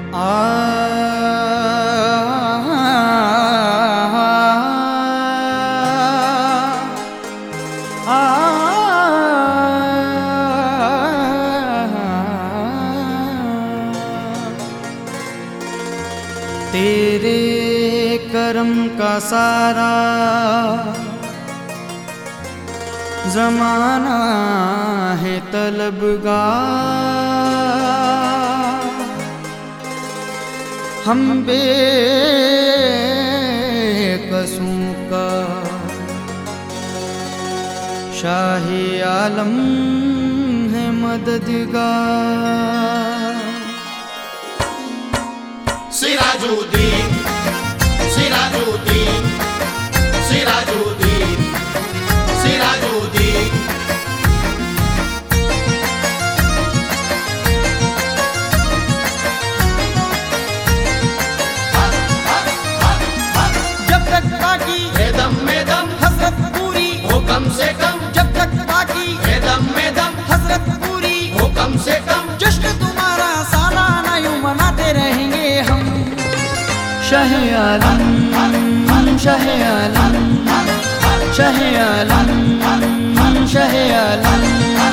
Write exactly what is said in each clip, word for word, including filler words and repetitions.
आ तेरे करम का सारा ज़माना है तलबगार, हम बेकसूं का शाहे आलम है मददगार। सिराजुद्दीन सिराजुद्दीन सिराजुद्दीन सिराजुद्दीन जब तक बाकी है दम में दम हसरत पूरी हो कम से कम, जब तक बाकी है दम में दम हसरत पूरी हो कम से कम। जश्न तुम्हारा सालाना यूं मनाते रहेंगे हम। शाह आलम शाह आलम शाह आलम शाह आलम,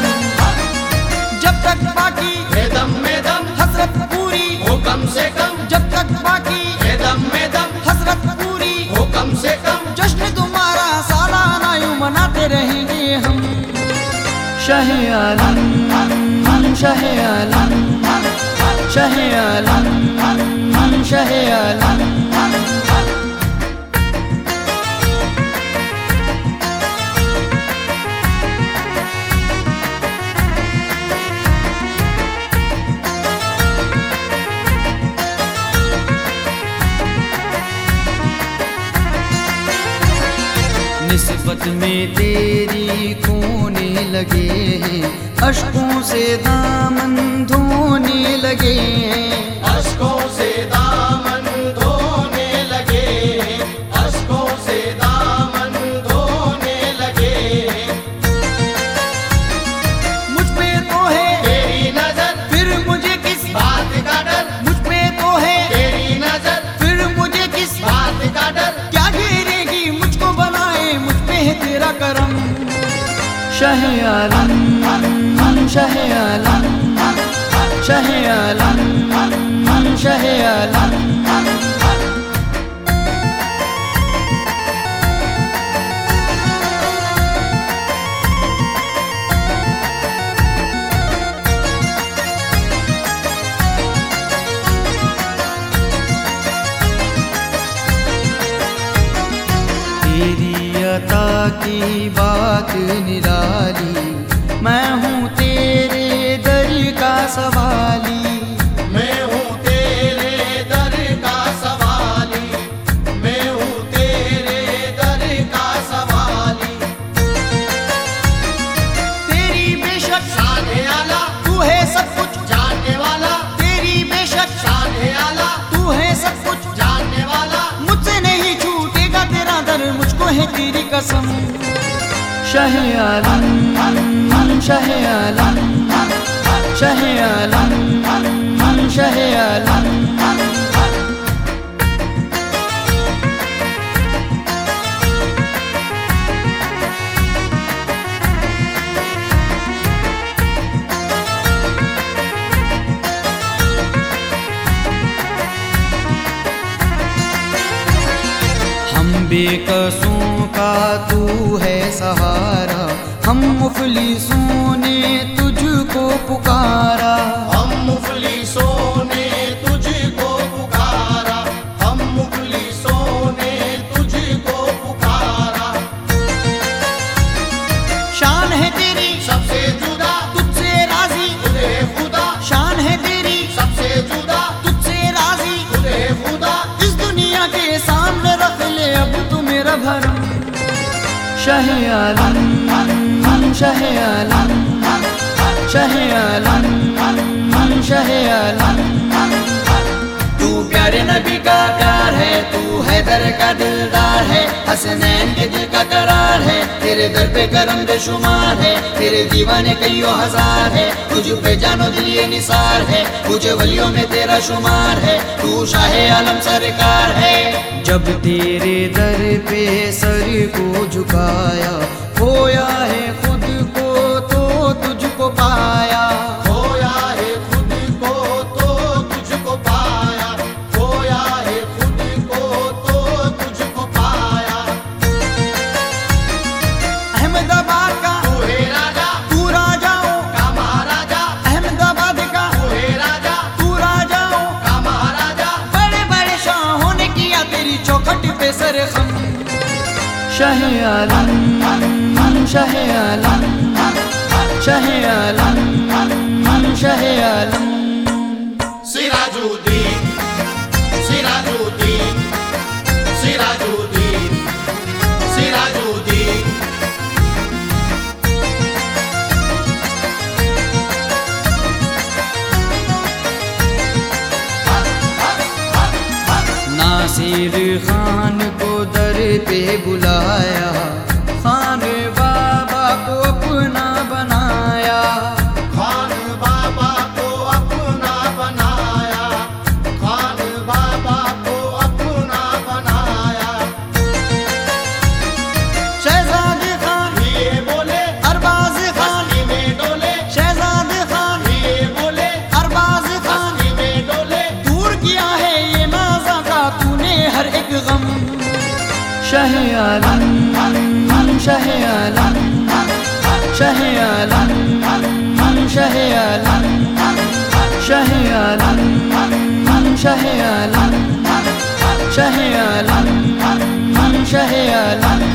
जब तक बाकी है दम में दम हसरत पूरी हो कम से कम, जब तक बाकी है दम में दम हसरत पूरी हो कम से कम। जश्न तुम्हारा सालाना यूं मनाते रहेंगे हम। शाह आलम शाह आलम शाह आलम शाह आलम। निस्बत में तेरी खोने लगे हैं, अश्कों से दामन धोने लगे हैं। अश्कों से दामन धोने लगे, अश्कों से दामन धोने लगे। मुझ पे तो है तेरी नजर फिर मुझे किस बात का डर, मुझ पे तो है तेरी नजर फिर मुझे किस बात का डर। क्या घेरेगी मुझको बनाए, मुझ पे है तेरा करम। शाह आलम शाह आलम शाह आलम शाह आलम। तेरी अता की बात निराली, मैं हूँ तेरे दर का सवाली। मैं हूँ तेरे दर का सवाली, मैं हूँ तेरे दर का सवाली। तेरी बेशक शान आला तू है सब कुछ जानने वाला, तेरी बेशक शान आला तू है सब कुछ जानने वाला। मुझसे नहीं छूटेगा तेरा दर, मुझको है तेरी कसम। शाह आलम शाह आलम शाह आलम शाह आलम। हम बेकसों का तू है सहारा, हम मुफलिसों ने तुझको पुकारा। हम मुफलिसों ने तुझको पुकारा, हम मुफलिसों ने तुझको पुकारा। शान है तेरी सबसे जुदा तुझसे राजी, खुदे खुदा। शान है तेरी सबसे जुदा तुझसे राजी, खुदे खुदा। इस दुनिया के सामने रख ले अब तू मेरा भरम। शाह आलम शाह आलम शाह आलम शाह आलम। तू प्यारे नबी का प्यार है, तू हैदर का दिलदार है। हसनैन के दिल का करार है, तेरे दर पे करम बेशुमार है, तेरे दीवाने कईयों हजार है, तुझ पे जानो दिल ये निसार है, कुछ वलियों में तेरा शुमार है, तू शाहे आलम सरकार है। जब तेरे दर पे सर को झुकाया, खोया है खुद को तो तुझको पाया, खोया है खुद को तो तुझको पाया, खोया है खुद को तो तुझको पाया। अहमदाबाद का तू है राजा, तू राजाओं का महाराजा, अहमदाबाद का तू है राजा, तू राजाओं का महाराजा। बड़े बड़े शाहों ने किया तेरी चौखट पे सर खम। शाह आलम शाह आलम शाह आलम शाह आलम। सिराजुद्दीन सिराजुद्दीन सिराजुद्दीन सिराजुद्दीन। नासिर खान को दर पे बुलाया, खान बाबा को अपना बनाया, खान बाबा को अपना बनाया, खान बाबा को अपना बनाया। शहजादे खान ये बोले अरबाज खान, मस्ती में डोले, शहजादे खान ये बोले अरबाज खान, मस्ती में डोले। दूर किया है ये नाज़ा का तूने हर एक गम। शाह आलम शाह आलम शाह आलम शाह आलम शाह आलम शाह आलम शाह आलम शाह आलम।